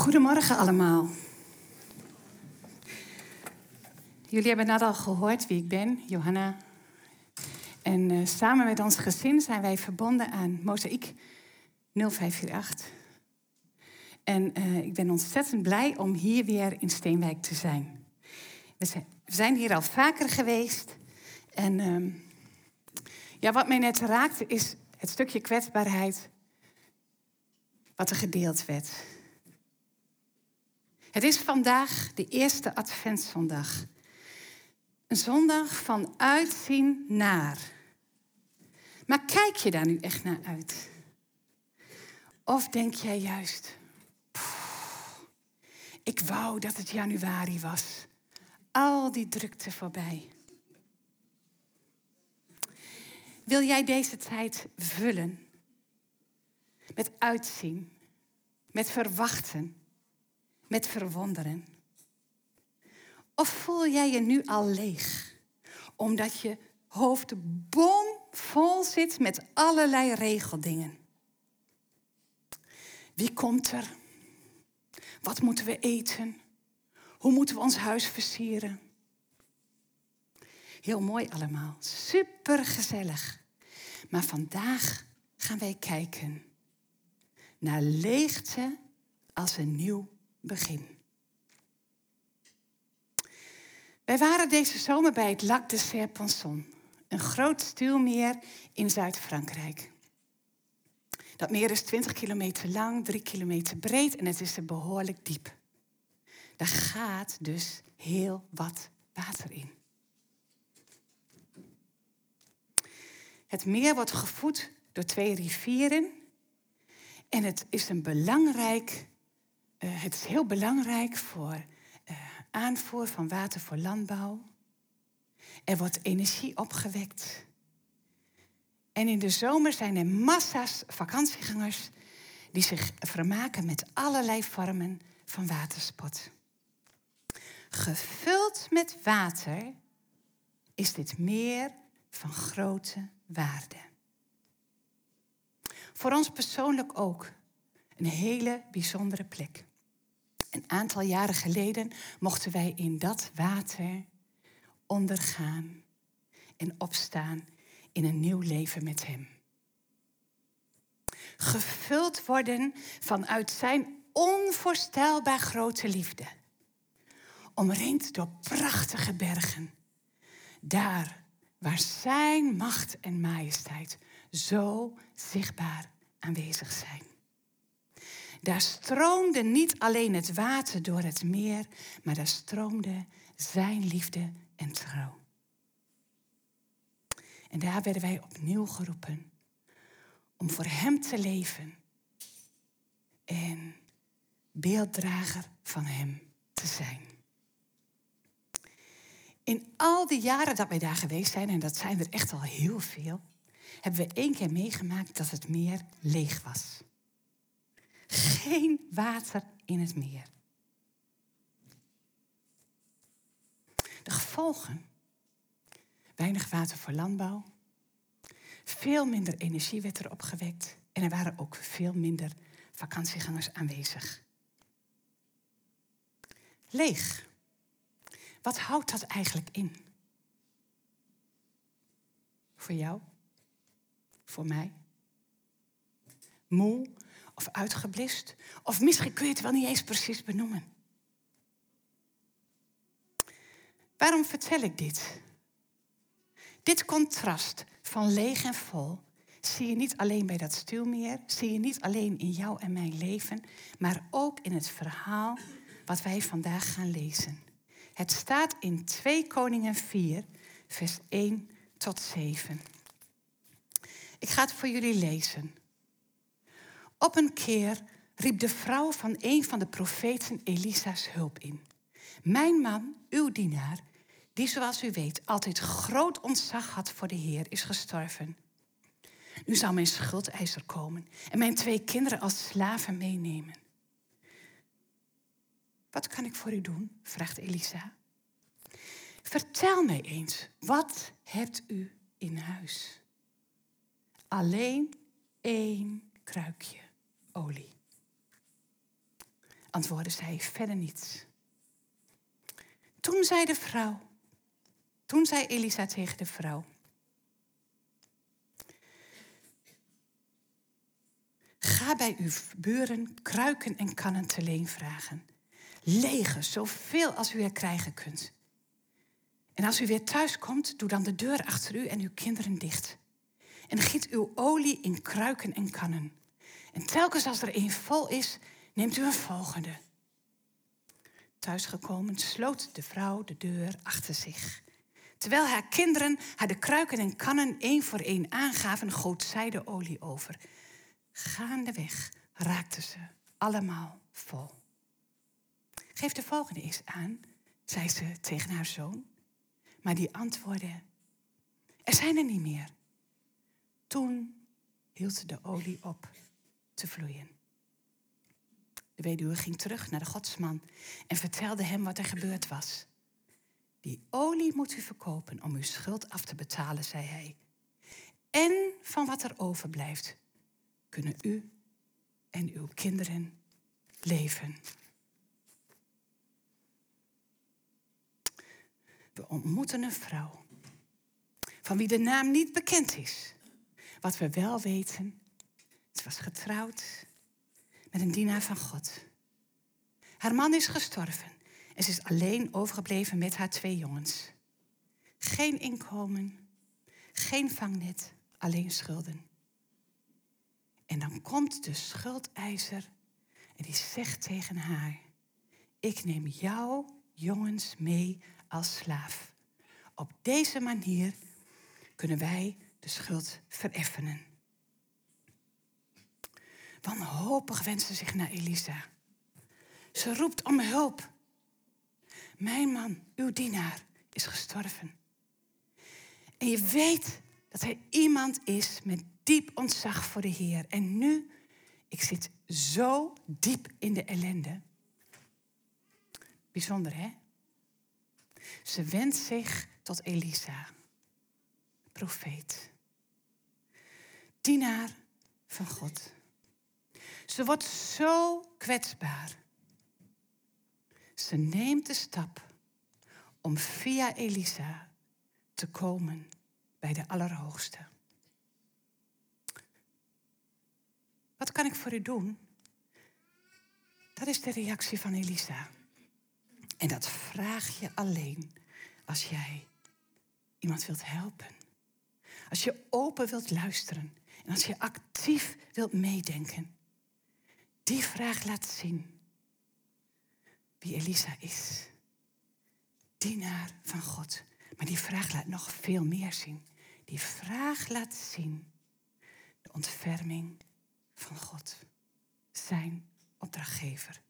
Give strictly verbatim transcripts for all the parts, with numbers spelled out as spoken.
Goedemorgen allemaal. Jullie hebben net al gehoord wie ik ben, Johanna. En uh, samen met ons gezin zijn wij verbonden aan Mozaïek nul vijf vier acht. En uh, ik ben ontzettend blij om hier weer in Steenwijk te zijn. We zijn, we zijn hier al vaker geweest. En uh, ja, wat mij net raakte is het stukje kwetsbaarheid wat er gedeeld werd. Het is vandaag de eerste adventszondag. Een zondag van uitzien naar. Maar kijk je daar nu echt naar uit? Of denk jij juist, pff, ik wou dat het januari was. Al die drukte voorbij. Wil jij deze tijd vullen? Met uitzien, met verwachten, met verwonderen? Of voel jij je nu al leeg, omdat je hoofd bomvol zit met allerlei regeldingen? Wie komt er? Wat moeten we eten? Hoe moeten we ons huis versieren? Heel mooi allemaal, super gezellig. Maar vandaag gaan wij kijken naar leegte als een nieuw begin. Wij waren deze zomer bij het Lac de Serponçon, een groot stuwmeer in Zuid-Frankrijk. Dat meer is twintig kilometer lang, drie kilometer breed en het is er behoorlijk diep. Daar gaat dus heel wat water in. Het meer wordt gevoed door twee rivieren en het is een belangrijk, uh, het is heel belangrijk voor uh, aanvoer van water voor landbouw. Er wordt energie opgewekt. En in de zomer zijn er massa's vakantiegangers die zich vermaken met allerlei vormen van watersport. Gevuld met water is dit meer van grote waarde. Voor ons persoonlijk ook een hele bijzondere plek. Een aantal jaren geleden mochten wij in dat water ondergaan en opstaan in een nieuw leven met hem. Gevuld worden vanuit zijn onvoorstelbaar grote liefde. Omringd door prachtige bergen. Daar waar zijn macht en majesteit zo zichtbaar aanwezig zijn. Daar stroomde niet alleen het water door het meer, maar daar stroomde zijn liefde en trouw. En daar werden wij opnieuw geroepen om voor hem te leven en beelddrager van hem te zijn. In al die jaren dat wij daar geweest zijn, en dat zijn er echt al heel veel, hebben we één keer meegemaakt dat het meer leeg was. Geen water in het meer. De gevolgen: weinig water voor landbouw. Veel minder energie werd er opgewekt. En er waren ook veel minder vakantiegangers aanwezig. Leeg. Wat houdt dat eigenlijk in? Voor jou? Voor mij? Moe of uitgeblist? Of misschien kun je het wel niet eens precies benoemen. Waarom vertel ik dit? Dit contrast van leeg en vol zie je niet alleen bij dat stuwmeer, zie je niet alleen in jou en mijn leven, maar ook in het verhaal wat wij vandaag gaan lezen. Het staat in twee Koningen vier, vers één tot zeven. Ik ga het voor jullie lezen. Op een keer riep de vrouw van een van de profeten Elisa's hulp in. Mijn man, uw dienaar, die zoals u weet altijd groot ontzag had voor de Heer, is gestorven. Nu zal mijn schuldeiser komen en mijn twee kinderen als slaven meenemen. Wat kan ik voor u doen? Vraagt Elisa. Vertel mij eens, wat hebt u in huis? Alleen één kruikje olie. antwoordde zij, verder niets. Toen zei de vrouw, toen zei Elisa tegen de vrouw: ga bij uw buren kruiken en kannen te leen vragen. Lege, zoveel als u er krijgen kunt. En als u weer thuis komt, doe dan de deur achter u en uw kinderen dicht. En giet uw olie in kruiken en kannen. En telkens als er één vol is, neemt u een volgende. Thuisgekomen sloot de vrouw de deur achter zich. Terwijl haar kinderen haar de kruiken en kannen één voor één aangaven, goot zij de olie over. Gaandeweg raakten ze allemaal vol. Geef de volgende eens aan, zei ze tegen haar zoon. Maar die antwoordde: er zijn er niet meer. Toen hield de olie op te vloeien. De weduwe ging terug naar de godsman en vertelde hem wat er gebeurd was. Die olie moet u verkopen om uw schuld af te betalen, zei hij. En van wat er overblijft, kunnen u en uw kinderen leven. We ontmoeten een vrouw van wie de naam niet bekend is. Wat we wel weten, ze was getrouwd met een dienaar van God. Haar man is gestorven en ze is alleen overgebleven met haar twee jongens. Geen inkomen, geen vangnet, alleen schulden. En dan komt de schuldeiser en die zegt tegen haar: ik neem jouw jongens mee als slaaf. Op deze manier kunnen wij de schuld vereffenen. Wanhopig wendt ze zich naar Elisa. Ze roept om hulp. Mijn man, uw dienaar, is gestorven. En je weet dat hij iemand is met diep ontzag voor de Heer. En nu, ik zit zo diep in de ellende. Bijzonder, hè? Ze wendt zich tot Elisa, profeet, dienaar van God. Ze wordt zo kwetsbaar. Ze neemt de stap om via Elisa te komen bij de Allerhoogste. Wat kan ik voor u doen? Dat is de reactie van Elisa. En dat vraag je alleen als jij iemand wilt helpen. Als je open wilt luisteren en als je actief wilt meedenken. Die vraag laat zien wie Elisa is. Dienaar van God. Maar die vraag laat nog veel meer zien. Die vraag laat zien de ontferming van God. Zijn opdrachtgever.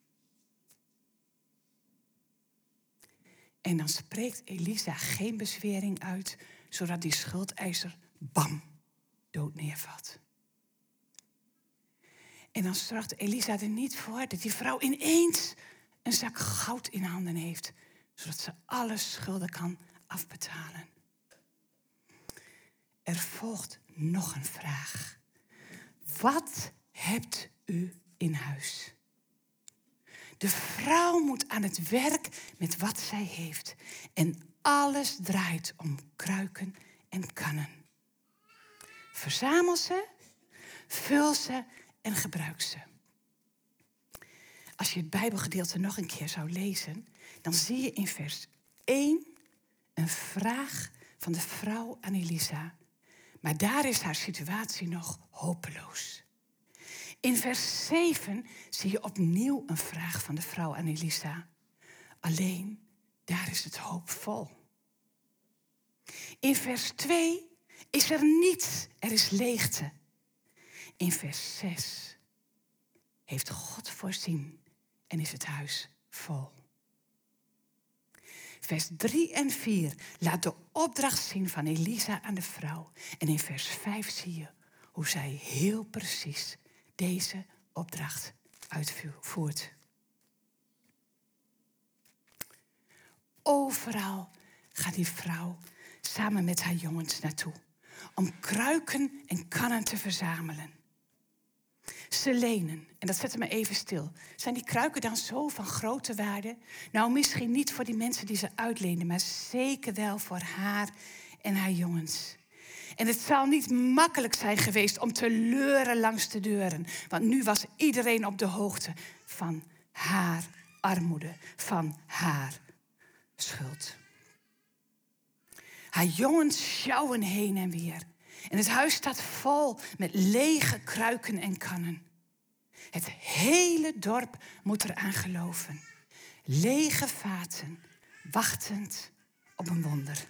En dan spreekt Elisa geen bezwering uit, zodat die schuldeiser, bam, dood neervalt. En dan zorgt Elisa er niet voor dat die vrouw ineens een zak goud in handen heeft, zodat ze alle schulden kan afbetalen. Er volgt nog een vraag. Wat hebt u in huis? De vrouw moet aan het werk met wat zij heeft. En alles draait om kruiken en kannen. Verzamel ze, vul ze en gebruik ze. Als je het Bijbelgedeelte nog een keer zou lezen, dan zie je in vers één een vraag van de vrouw aan Elisa. Maar daar is haar situatie nog hopeloos. In vers zeven zie je opnieuw een vraag van de vrouw aan Elisa. Alleen, daar is het hoopvol. In vers twee is er niets, er is leegte. In vers zes heeft God voorzien en is het huis vol. Vers drie en vier laat de opdracht zien van Elisa aan de vrouw. En in vers vijf zie je hoe zij heel precies deze opdracht uitvoert. Overal gaat die vrouw samen met haar jongens naartoe om kruiken en kannen te verzamelen. Selenen, en dat zette me even stil. Zijn die kruiken dan zo van grote waarde? Nou, misschien niet voor die mensen die ze uitleenden, maar zeker wel voor haar en haar jongens. En het zal niet makkelijk zijn geweest om te leuren langs de deuren. Want nu was iedereen op de hoogte van haar armoede, van haar schuld. Haar jongens sjouwen heen en weer. En het huis staat vol met lege kruiken en kannen. Het hele dorp moet eraan geloven. Lege vaten, wachtend op een wonder.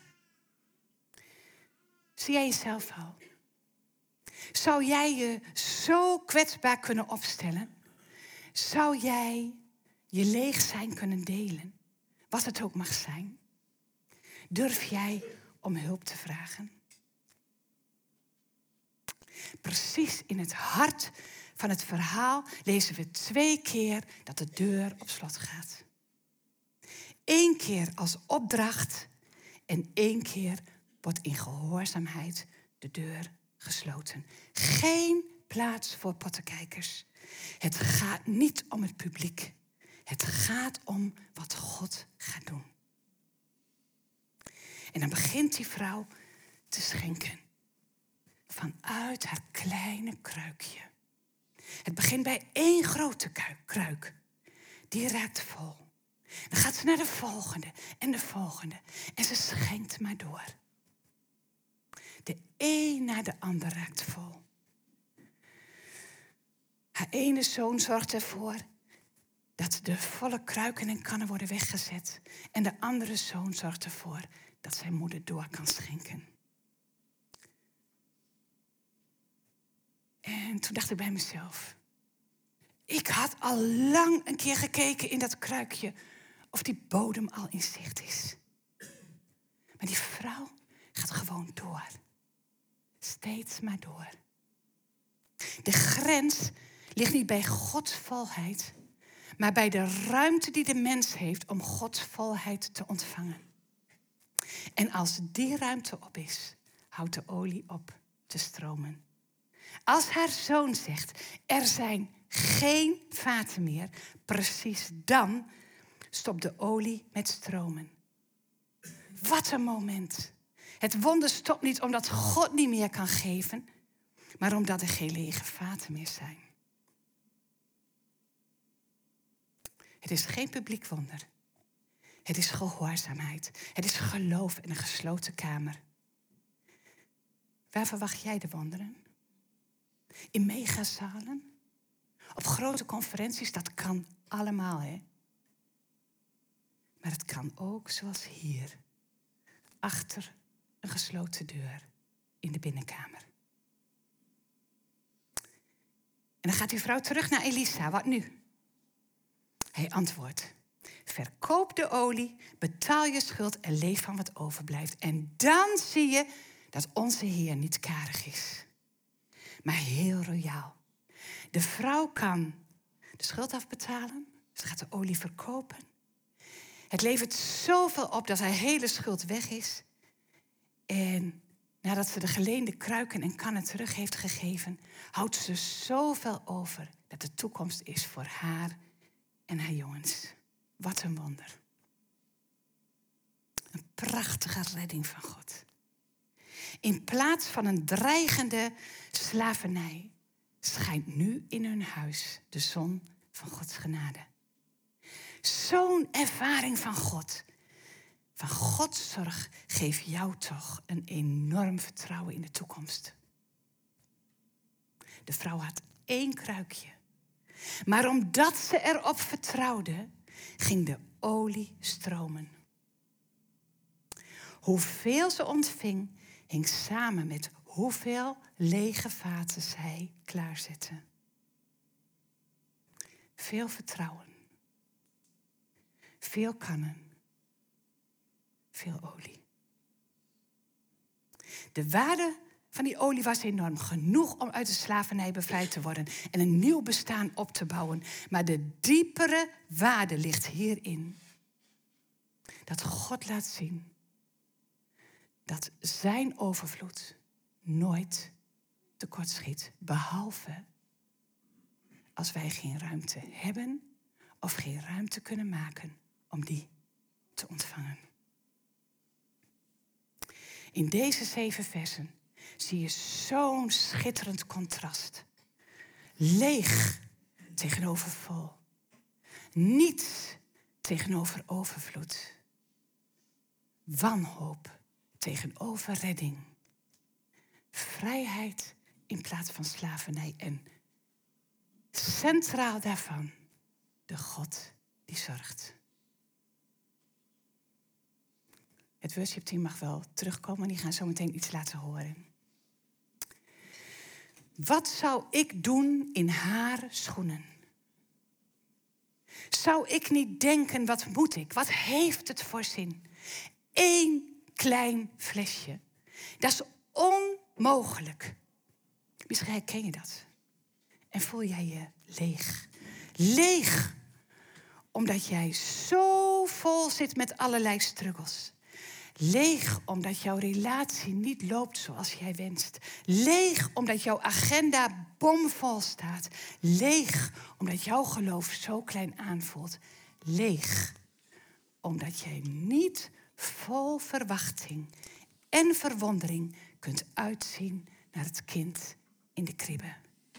Zie jij jezelf al? Zou jij je zo kwetsbaar kunnen opstellen? Zou jij je leeg zijn kunnen delen? Wat het ook mag zijn. Durf jij om hulp te vragen? Precies in het hart van het verhaal lezen we twee keer dat de deur op slot gaat. Eén keer als opdracht en één keer wordt in gehoorzaamheid de deur gesloten. Geen plaats voor pottenkijkers. Het gaat niet om het publiek. Het gaat om wat God gaat doen. En dan begint die vrouw te schenken. Vanuit haar kleine kruikje. Het begint bij één grote kruik. Die raakt vol. Dan gaat ze naar de volgende en de volgende. En ze schenkt maar door. De een na de ander raakt vol. Haar ene zoon zorgt ervoor dat de volle kruiken en kannen worden weggezet. En de andere zoon zorgt ervoor dat zijn moeder door kan schenken. En toen dacht ik bij mezelf. Ik had al lang een keer gekeken in dat kruikje of die bodem al in zicht is. Maar die vrouw gaat gewoon door. Steeds maar door. De grens ligt niet bij Gods volheid, maar bij de ruimte die de mens heeft om Gods volheid te ontvangen. En als die ruimte op is, houdt de olie op te stromen. Als haar zoon zegt, er zijn geen vaten meer, precies dan stopt de olie met stromen. Wat een moment. Het wonder stopt niet omdat God niet meer kan geven, maar omdat er geen lege vaten meer zijn. Het is geen publiek wonder. Het is gehoorzaamheid. Het is geloof in een gesloten kamer. Waar verwacht jij de wonderen? In megazalen? Op grote conferenties, dat kan allemaal, hè? Maar het kan ook zoals hier. Achter een gesloten deur in de binnenkamer. En dan gaat die vrouw terug naar Elisa. Wat nu? Hij antwoordt. Verkoop de olie, betaal je schuld en leef van wat overblijft. En dan zie je dat onze Heer niet karig is. Maar heel royaal. De vrouw kan de schuld afbetalen. Ze gaat de olie verkopen. Het levert zoveel op dat haar hele schuld weg is. En nadat ze de geleende kruiken en kannen terug heeft gegeven, houdt ze zoveel over dat de toekomst is voor haar en haar jongens. Wat een wonder. Een prachtige redding van God. In plaats van een dreigende slavernij schijnt nu in hun huis de zon van Gods genade. Zo'n ervaring van God, van Gods zorg, geeft jou toch een enorm vertrouwen in de toekomst. De vrouw had één kruikje. Maar omdat ze erop vertrouwde, ging de olie stromen. Hoeveel ze ontving, hing samen met hoeveel lege vaten zij klaarzette. Veel vertrouwen. Veel kannen. Veel olie. De waarde van die olie was enorm. Genoeg om uit de slavernij bevrijd te worden en een nieuw bestaan op te bouwen. Maar de diepere waarde ligt hierin. Dat God laat zien dat zijn overvloed nooit tekortschiet. Behalve als wij geen ruimte hebben of geen ruimte kunnen maken om die te ontvangen. In deze zeven versen zie je zo'n schitterend contrast. Leeg tegenover vol. Niets tegenover overvloed. Wanhoop tegenover redding. Vrijheid in plaats van slavernij. En centraal daarvan de God die zorgt. Het worship team mag wel terugkomen. Die gaan zo meteen iets laten horen. Wat zou ik doen in haar schoenen? Zou ik niet denken, wat moet ik? Wat heeft het voor zin? Eén klein flesje. Dat is onmogelijk. Misschien herken je dat. En voel jij je leeg. Leeg. Omdat jij zo vol zit met allerlei struggles. Leeg omdat jouw relatie niet loopt zoals jij wenst. Leeg omdat jouw agenda bomvol staat. Leeg omdat jouw geloof zo klein aanvoelt. Leeg omdat jij niet vol verwachting en verwondering kunt uitzien naar het kind in de kribbe.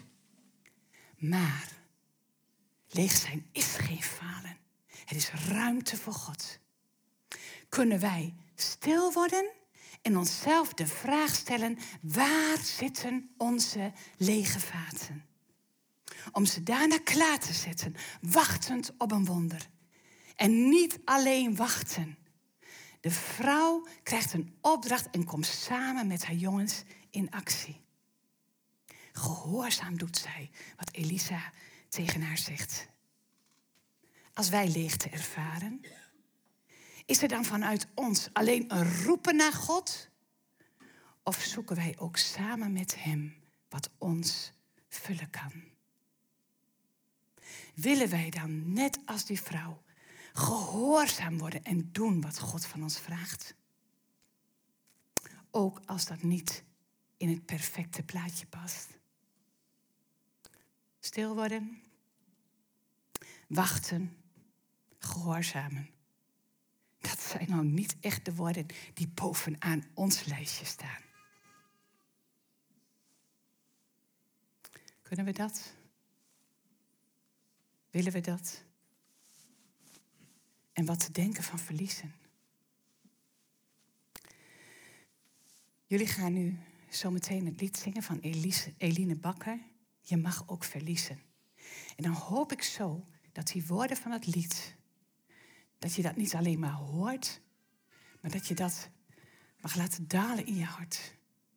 Maar leeg zijn is geen falen. Het is ruimte voor God. Kunnen wij stil worden en onszelf de vraag stellen: waar zitten onze lege vaten? Om ze daarna klaar te zetten, wachtend op een wonder. En niet alleen wachten. De vrouw krijgt een opdracht en komt samen met haar jongens in actie. Gehoorzaam doet zij wat Elisa tegen haar zegt. Als wij leegte ervaren, is er dan vanuit ons alleen een roepen naar God? Of zoeken wij ook samen met hem wat ons vullen kan? Willen wij dan, net als die vrouw, gehoorzaam worden en doen wat God van ons vraagt? Ook als dat niet in het perfecte plaatje past. Stil worden, wachten, gehoorzamen. Dat zijn nou niet echt de woorden die bovenaan ons lijstje staan. Kunnen we dat? Willen we dat? En wat te denken van verliezen? Jullie gaan nu zometeen het lied zingen van Elise, Eline Bakker. Je mag ook verliezen. En dan hoop ik zo dat die woorden van het lied, dat je dat niet alleen maar hoort, maar dat je dat mag laten dalen in je hart.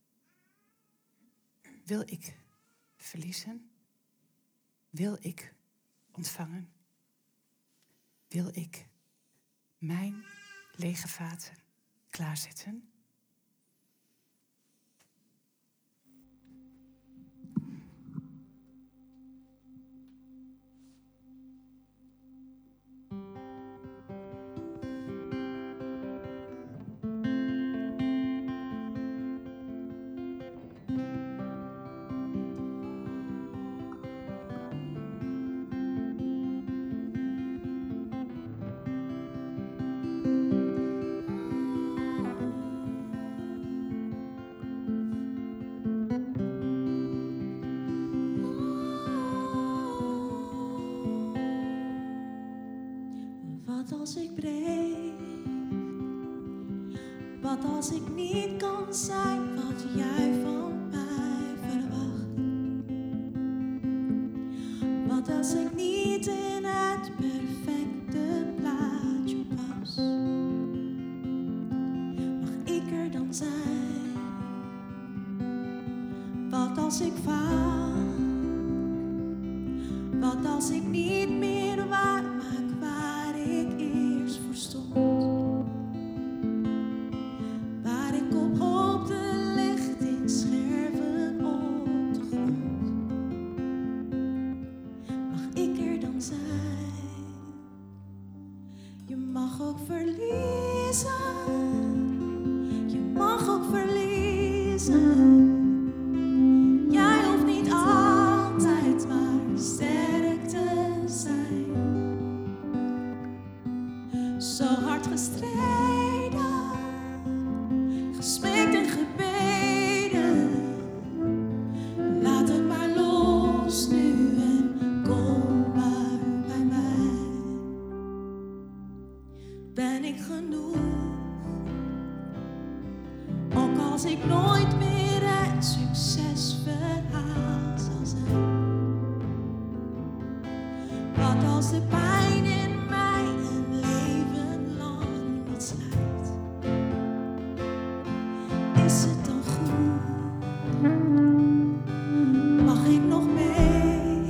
Wil ik verliezen? Wil ik ontvangen? Wil ik mijn lege vaten klaarzetten? Als ik breek, wat als ik niet kan zijn wat jij van mij verwacht? Wat als ik niet in het perfecte plaatje pas? Mag ik er dan zijn? Wat als ik faal? Wat als ik niet meer waar maak waar ik eerst voor stond? Waar ik op hoopte ligt in scherven op de grond. Mag ik er dan zijn? Je mag ook verliezen. Je mag ook verliezen. Jij hoeft niet altijd maar sterren Zo hard gestreden, gesmeekt en gebeden. Laat het maar los nu en kom maar bij mij. Ben ik genoeg, ook als ik nooit meer het succesverhaal zal zijn. Wat als de pijn in mij een leven lang niet slijt? Is het dan goed? Mag ik nog mee?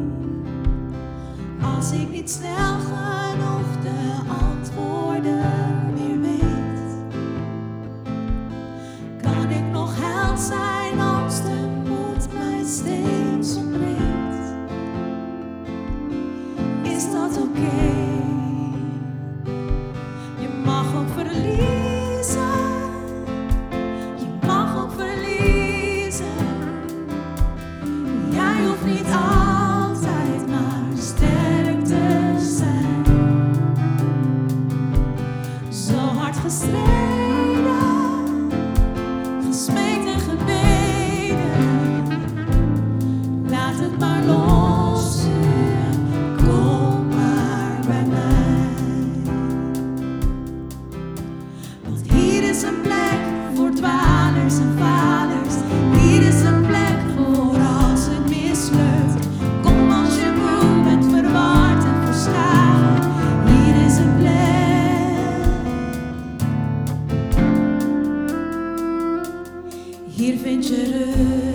Als ik niet snel genoeg de antwoorden weer weet, kan ik nog held zijn als de moed mij steeds ontbreekt? Is dat oké? Je mag ook verliezen. Je mag ook verliezen. Jij hoeft niet altijd maar sterk te zijn. Zo hard gestreden, gesmeekt en gebeden. Laat het maar los. Kom maar bij mij. Want hier is een plek voor dwalers en falers. Hier is een plek voor als het mislukt. Kom als je moe bent, verward en verschaald. Hier is een plek. Hier vind je rust.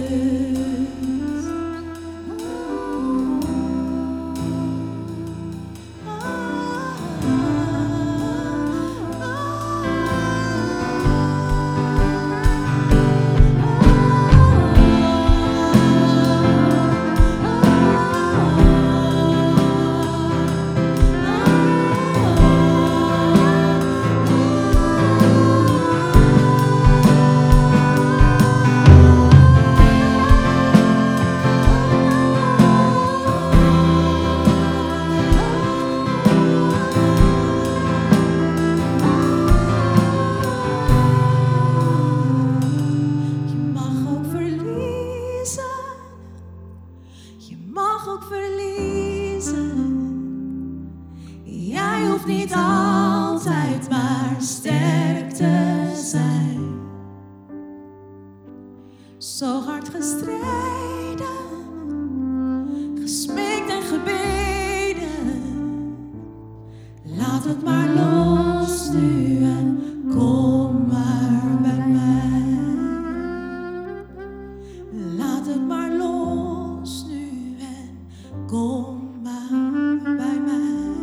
Je mag ook verliezen. Jij hoeft niet altijd maar sterk te zijn. Zo hard gestreden, gesmeekt en gebeden. Laat het maar los nu en kom maar bij mij. Laat het maar los nu en kom maar bij mij.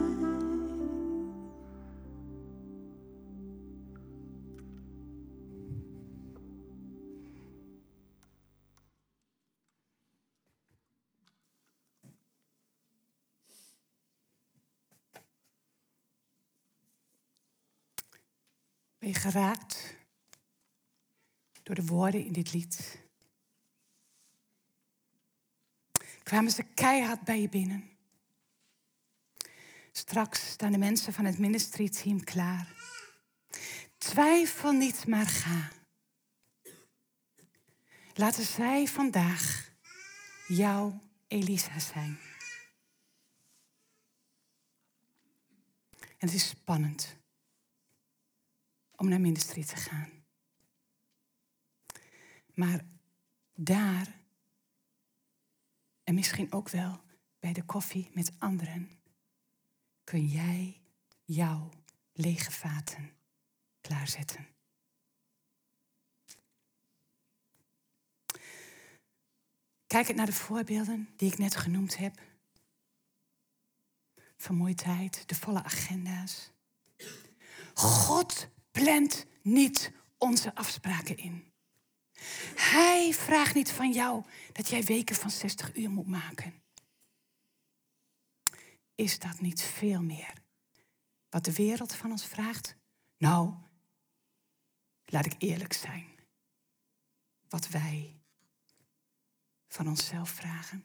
Ben je geraakt door de woorden in dit lied? Kwamen ze keihard bij je binnen? Straks staan de mensen van het ministry team klaar. Twijfel niet, maar ga. Laten zij vandaag jouw Elisa zijn. En het is spannend om naar ministry te gaan. Maar daar, en misschien ook wel bij de koffie met anderen, kun jij jouw lege vaten klaarzetten. Kijk naar de voorbeelden die ik net genoemd heb. Vermoeidheid, de volle agenda's. God plant niet onze afspraken in. Hij vraagt niet van jou dat jij weken van zestig uur moet maken. Is dat niet veel meer wat de wereld van ons vraagt? Nou, laat ik eerlijk zijn. Wat wij van onszelf vragen.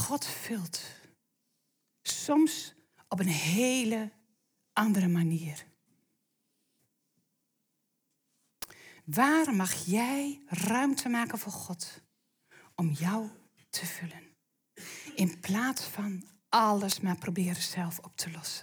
God vult. Soms op een hele andere manier. Waar mag jij ruimte maken voor God om jou te vullen? In plaats van alles maar proberen zelf op te lossen.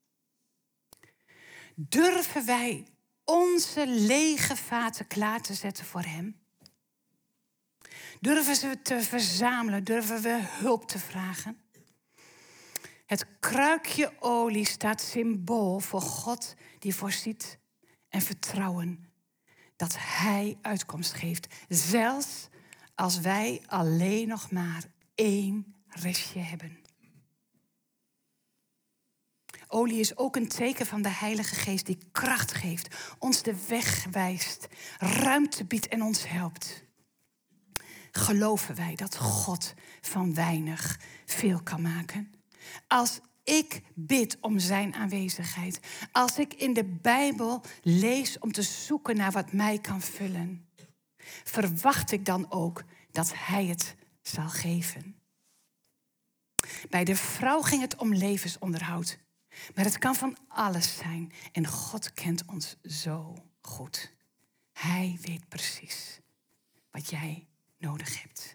Durven wij onze lege vaten klaar te zetten voor hem? Durven we ze te verzamelen? Durven we hulp te vragen? Het kruikje olie staat symbool voor God die voorziet en vertrouwen dat hij uitkomst geeft. Zelfs als wij alleen nog maar één restje hebben. Olie is ook een teken van de Heilige Geest die kracht geeft, ons de weg wijst, ruimte biedt en ons helpt. Geloven wij dat God van weinig veel kan maken? Als ik bid om zijn aanwezigheid, als ik in de Bijbel lees om te zoeken naar wat mij kan vullen, verwacht ik dan ook dat hij het zal geven. Bij de vrouw ging het om levensonderhoud. Maar het kan van alles zijn. En God kent ons zo goed. Hij weet precies wat jij nodig hebt.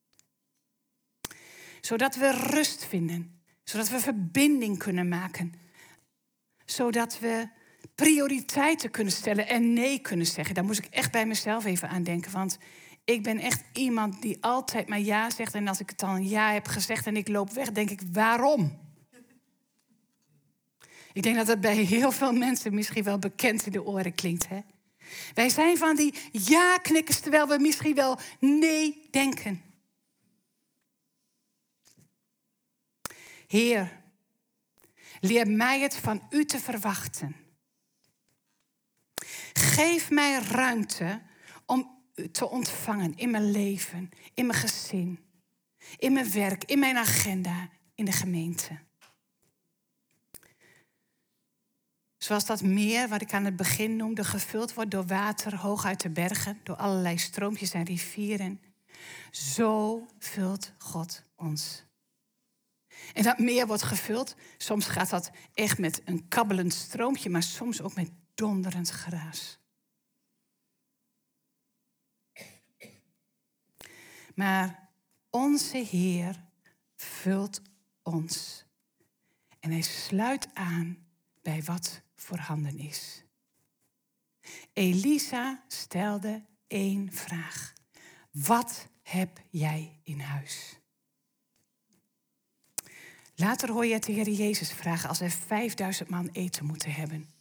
Zodat we rust vinden. Zodat we verbinding kunnen maken. Zodat we prioriteiten kunnen stellen en nee kunnen zeggen. Daar moest ik echt bij mezelf even aan denken. Want ik ben echt iemand die altijd maar ja zegt. En als ik het dan een ja heb gezegd en ik loop weg, denk ik, waarom? Ik denk dat dat bij heel veel mensen misschien wel bekend in de oren klinkt. Hè? Wij zijn van die ja-knikkers, terwijl we misschien wel nee denken. Heer, leer mij het van u te verwachten. Geef mij ruimte om u te ontvangen in mijn leven, in mijn gezin, in mijn werk, in mijn agenda, in de gemeente. Zoals dat meer, wat ik aan het begin noemde, gevuld wordt door water hoog uit de bergen, door allerlei stroompjes en rivieren. Zo vult God ons. En dat meer wordt gevuld, soms gaat dat echt met een kabbelend stroompje, maar soms ook met donderend geraas. Maar onze Heer vult ons. En hij sluit aan bij wat voorhanden is. Elisa stelde één vraag. Wat heb jij in huis? Later hoor je het de Heer Jezus vragen als er vijfduizend man eten moeten hebben.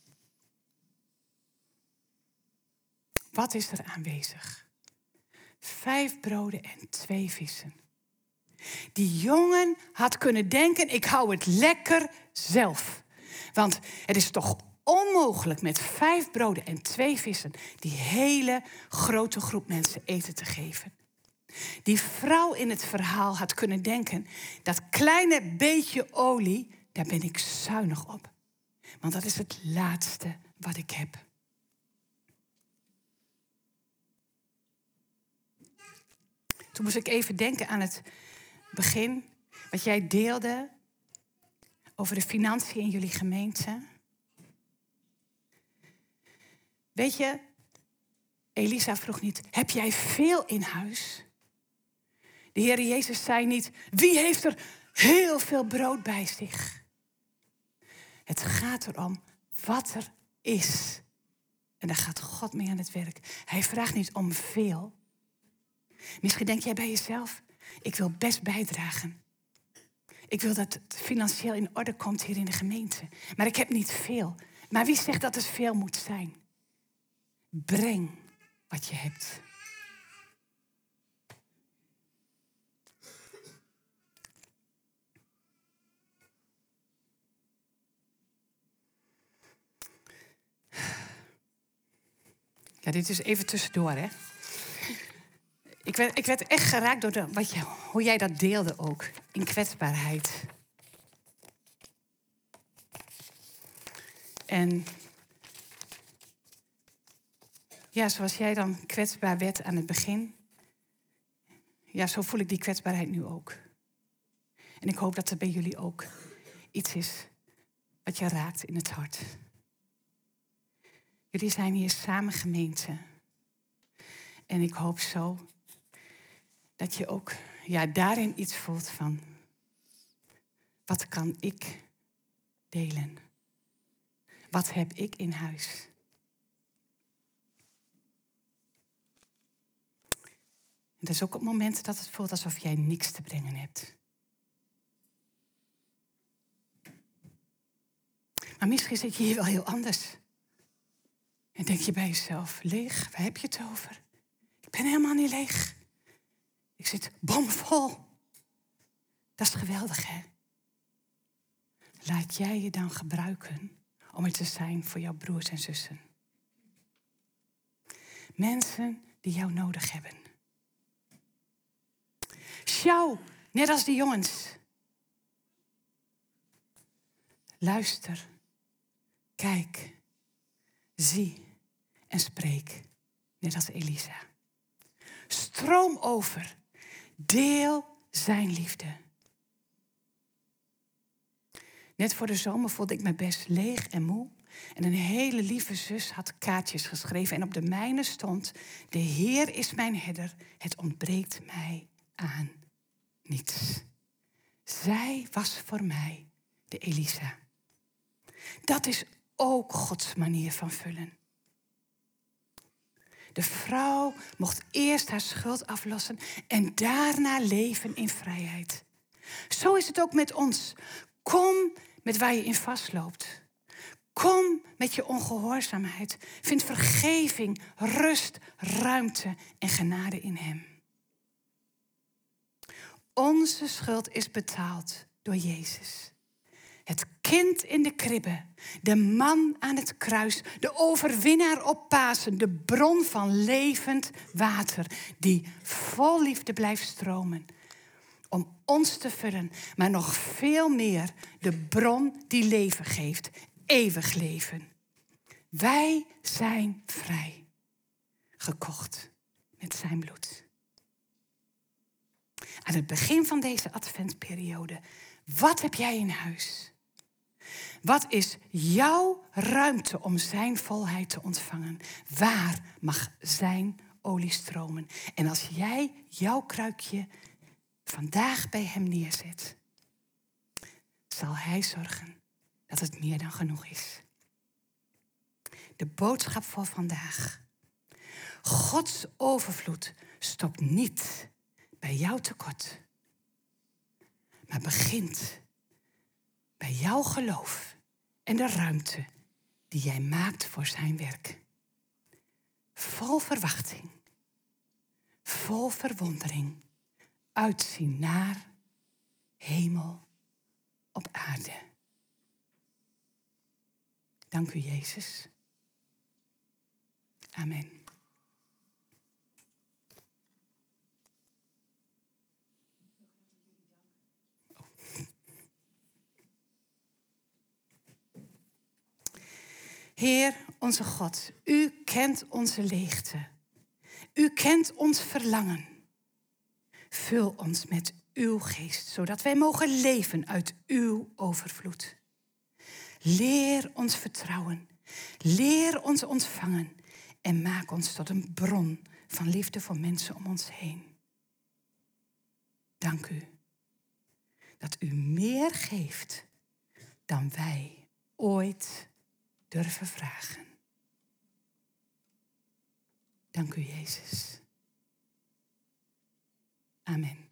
Wat is er aanwezig? Vijf broden en twee vissen. Die jongen had kunnen denken, ik hou het lekker zelf. Want het is toch onmogelijk met vijf broden en twee vissen die hele grote groep mensen eten te geven. Die vrouw in het verhaal had kunnen denken, dat kleine beetje olie, daar ben ik zuinig op. Want dat is het laatste wat ik heb. Toen moest ik even denken aan het begin, wat jij deelde over de financiën in jullie gemeente. Weet je, Elisa vroeg niet, heb jij veel in huis? De Heer Jezus zei niet, wie heeft er heel veel brood bij zich? Het gaat erom wat er is. En daar gaat God mee aan het werk. Hij vraagt niet om veel. Misschien denk jij bij jezelf, ik wil best bijdragen. Ik wil dat het financieel in orde komt hier in de gemeente. Maar ik heb niet veel. Maar wie zegt dat het veel moet zijn? Breng wat je hebt. Ja, dit is even tussendoor, hè. Ik werd, ik werd echt geraakt door de, wat je, hoe jij dat deelde ook. In kwetsbaarheid. En ja, zoals jij dan kwetsbaar werd aan het begin. Ja, zo voel ik die kwetsbaarheid nu ook. En ik hoop dat er bij jullie ook iets is wat je raakt in het hart. Jullie zijn hier samen gemeente. En ik hoop zo dat je ook ja, daarin iets voelt van... Wat kan ik delen? Wat heb ik in huis? En dat is ook op momenten dat het voelt alsof jij niks te brengen hebt. Maar misschien zit je hier wel heel anders. En denk je bij jezelf, leeg, waar heb je het over? Ik ben helemaal niet leeg. Ik zit bomvol. Dat is geweldig, hè? Laat jij je dan gebruiken om er te zijn voor jouw broers en zussen. Mensen die jou nodig hebben. Sjouw, net als die jongens. Luister, kijk, zie en spreek, net als Elisa. Stroom over, deel zijn liefde. Net voor de zomer voelde ik me best leeg en moe. En een hele lieve zus had kaartjes geschreven. En op de mijne stond: de Heer is mijn herder, het ontbreekt mij aan niets. Zij was voor mij de Elisa. Dat is ook Gods manier van vullen. De vrouw mocht eerst haar schuld aflossen en daarna leven in vrijheid. Zo is het ook met ons. Kom met waar je in vastloopt. Kom met je ongehoorzaamheid. Vind vergeving, rust, ruimte en genade in hem. Onze schuld is betaald door Jezus. Het kind in de kribbe, de man aan het kruis, de overwinnaar op Pasen, de bron van levend water die vol liefde blijft stromen. Om ons te vullen, maar nog veel meer de bron die leven geeft, eeuwig leven. Wij zijn vrij, gekocht met zijn bloed. Aan het begin van deze adventperiode, wat heb jij in huis? Wat is jouw ruimte om zijn volheid te ontvangen? Waar mag zijn olie stromen? En als jij jouw kruikje vandaag bij hem neerzet, zal hij zorgen dat het meer dan genoeg is. De boodschap voor vandaag. Gods overvloed stopt niet bij jouw tekort, maar begint bij jouw geloof en de ruimte die jij maakt voor zijn werk. Vol verwachting, vol verwondering, uitzien naar hemel op aarde. Dank u, Jezus. Amen. Heer, onze God, u kent onze leegte. U kent ons verlangen. Vul ons met uw geest, zodat wij mogen leven uit uw overvloed. Leer ons vertrouwen. Leer ons ontvangen. En maak ons tot een bron van liefde voor mensen om ons heen. Dank u dat u meer geeft dan wij ooit durven vragen. Dank u, Jezus. Amen.